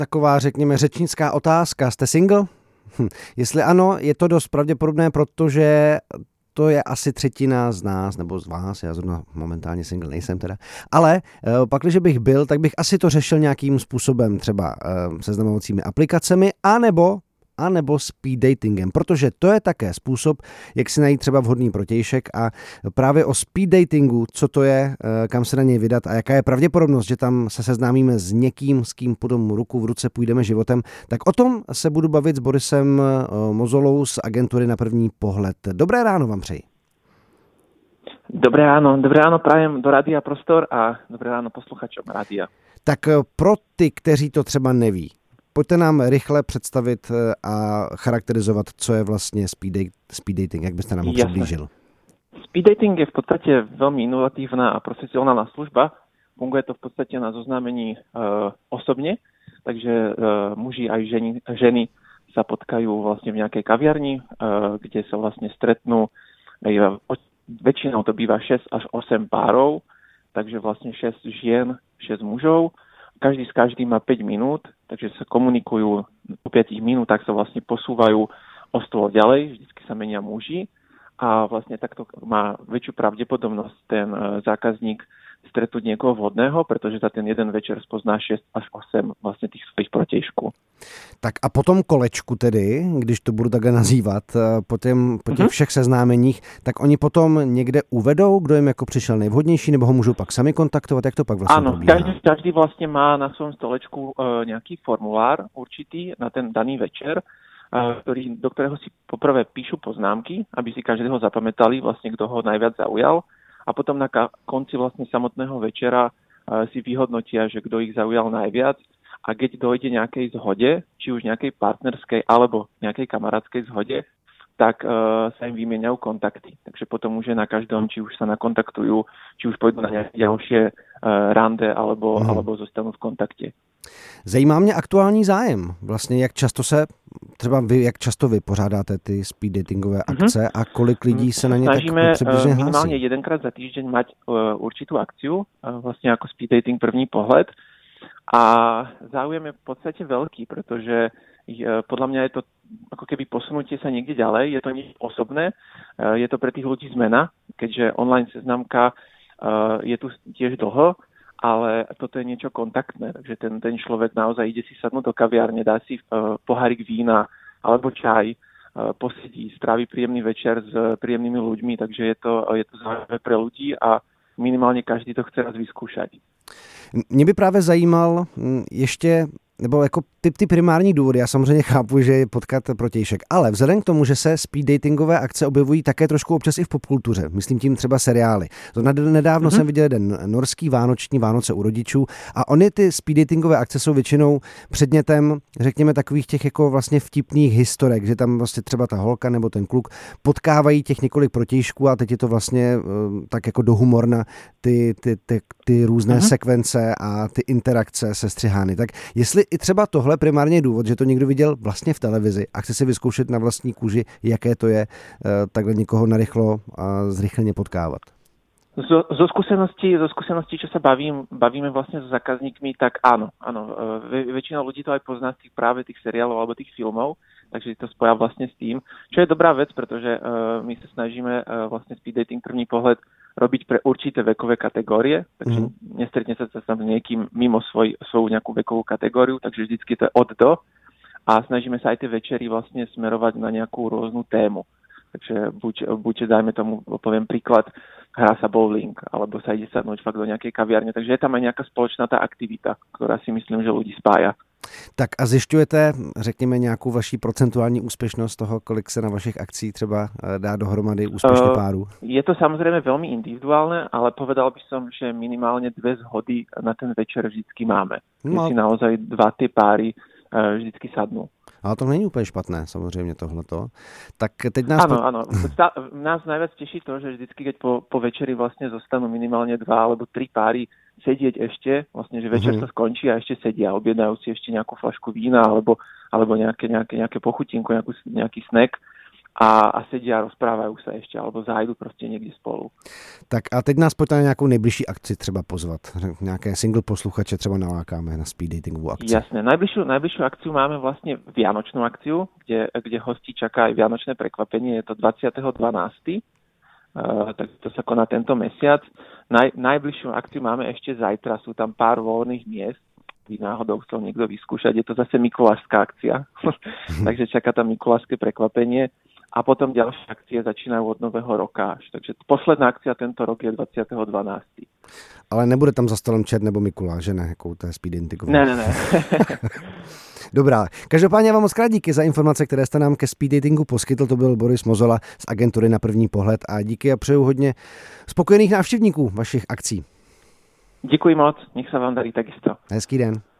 taková, řekněme, řečnická otázka. Jste single? Jestli ano, je to dost pravděpodobné, protože to je asi třetina z nás, nebo z vás, já zrovna momentálně single nejsem teda, ale pak, když bych byl, tak bych asi to řešil nějakým způsobem, třeba seznamovacími aplikacemi, anebo speed datingem, protože to je také způsob, jak si najít třeba vhodný protějšek a právě o speed datingu, co to je, kam se na něj vydat a jaká je pravděpodobnost, že tam se seznámíme s někým, s kým potom ruku v ruce půjdeme životem, tak o tom se budu bavit s Borisem Mozolou z agentury Na první pohled. Dobré ráno vám přeji. Dobré ráno prajem do Rádia Prostor a dobré ráno posluchačům rádia. Tak pro ty, kteří to třeba neví, pojďte nám rychle představit a charakterizovat, co je vlastně speed dating, jak byste nám ho přiblížil. Speed dating je v podstate veľmi inovatívna a profesionálna služba. Funguje to v podstate na zoznámení osobne, takže muži aj ženy sa potkajú vlastne v nejakej kaviarni, kde sa vlastne stretnú. Väčšinou to býva 6 až 8 párov, takže vlastne 6 žien, 6 mužov. Každý s každým má 5 minút, takže sa komunikujú, po 5 minútach sa vlastne posúvajú o stôl ďalej, vždycky sa menia muži a vlastne takto má väčšiu pravdepodobnosť ten zákazník stretnúť niekoho vhodného, pretože za ten jeden večer spozná 6 až 8 vlastne tých svojich protějšků. Tak a po tom kolečku tedy, když to budu takhle nazývat, po těch všech seznámeních, tak oni potom někde uvedou, kdo jim jako přišel nejvhodnější, nebo ho můžou pak sami kontaktovat, jak to pak vlastně probíhá? Áno, každý vlastne má na svojom stolečku nejaký formulár určitý na ten daný večer, do ktorého si poprvé píšu poznámky, aby si každého zapamätali, vlastne kto ho najviac zaujal. A potom na konci vlastne samotného večera si vyhodnotia, že kto ich zaujal najviac a keď dojde nejakej zhode, či už nejakej partnerskej alebo nejakej kamarátskej zhode, tak sa im vymieňajú kontakty. Takže potom už je na každom, či už sa nakontaktujú, či už pôjdu na nejaké ďalšie rande alebo zostanú v kontakte. Zajímá mě aktuální zájem. Vlastně jak často vy pořádáte ty speed datingové akce a kolik lidí se na ně tak přibližně hlásí? Snažíme minimálne jedenkrát za týždeň mať určitú akciu, vlastne ako speed dating první pohled. A záujem je v podstate veľký, pretože podľa mňa je to ako keby posunutie sa niekde ďalej. Je to nič osobné, je to pre tých ľudí zmena, keďže online seznamka je tu tiež dlho, ale toto je niečo kontaktné, takže ten človek naozaj ide si sadnúť do kaviárne, dá si pohárik vína alebo čaj, posedí, stráví príjemný večer s príjemnými ľuďmi, takže je to zaujímavé pre ľudí a minimálně každý to chce raz vyskúšať. Mě by právě zajímal ještě, nebo jako ty primární důvody, já samozřejmě chápu, že je potkat protějšek, ale vzhledem k tomu, že se speed datingové akce objevují také trošku občas i v popkultuře, myslím tím třeba seriály. To nedávno jsem viděl jeden norský vánoční Vánoce u rodičů a ony ty speed datingové akce jsou většinou předmětem, řekněme, takových těch jako vlastně vtipných historek, že tam vlastně třeba ta holka nebo ten kluk potkávají těch několik protějšků a teď je to vlastně tak jako do humorna ty různé sekvence a ty interakce sestřihány. Tak jestli i třeba tohle primárně je důvod, že to někdo viděl vlastně v televizi a chce si vyzkoušet na vlastní kůži, jaké to je takhle někoho narychlo a zrychleně potkávat. Zo skúseností, čo sa bavíme vlastne so zákazníkmi, tak áno. Väčšina ľudí to aj pozná z tých seriálov alebo tých filmov, takže to spoja vlastne s tým, čo je dobrá vec, pretože my sa snažíme vlastne speed dating první pohled robiť pre určité vekové kategórie, takže nestretne sa tam s niekým mimo svoju nejakú vekovú kategóriu, takže vždycky to je od do a snažíme sa aj tie večery vlastne smerovať na nejakú rôznu tému. Takže buď dajme tomu, poviem príklad, hrá sa bowling, alebo sa ide sadnúť fakt do nejakej kaviarne. Takže je tam aj nejaká spoločná tá aktivita, ktorá si myslím, že ľudí spája. Tak a zjišťujete, řekněme, nějakou vaší procentuální úspěšnost toho, kolik se na vašich akcích třeba dá dohromady úspěšně párů? Je to samozrejme veľmi individuálne, ale povedal by som, že minimálne 2 zhody na ten večer vždycky máme. Keď si naozaj 2 tie páry vždycky sadnú. Ale to není úplně špatné, samozřejmě tohleto. Tak teď Áno. Nás najviac teší to, že vždycky, keď po večeri vlastne zostanú minimálne 2 alebo 3 páry sedieť ešte, vlastne, že večer sa skončí a ešte sedia, objednajú si ešte nejakú flašku vína alebo nejaké pochutinku, nejaký snack a sedia a rozprávajú sa ešte, alebo zájdu proste niekde spolu. Tak a teď nás pojďte na nějakou nejbližší akci třeba pozvat. Nějaké single posluchače třeba nalákáme na speed datingovú akciu. Jasné. Najbližšiu akciu máme vlastne vianočnú akciu, kde hostí čaká aj vianočné prekvapenie. Je to 20.12. Tak to sa koná tento mesiac. Najbližšiu akciu máme ešte zajtra. Sú tam pár voľných miest. By náhodou chcel niekto vyskúšať. Je to zase mikulášská akcia. Takže čaká tam mikulášske prekvapenie. A potom ďalšie akcie začínajú od nového roka až. Takže posledná akcia tento rok je 20.12. Ale nebude tam za stolem čert nebo Mikuláš, že ne? Jako u té speed datingové. Ne. Dobrá. Každopádně já vám moc krát díky za informace, které jste nám ke speed datingu poskytl. To byl Boris Mozola z agentury Na první pohled a díky a přeju hodně spokojených návštěvníků vašich akcí. Děkuji moc, nech sa vám darí takisto. Hezký den.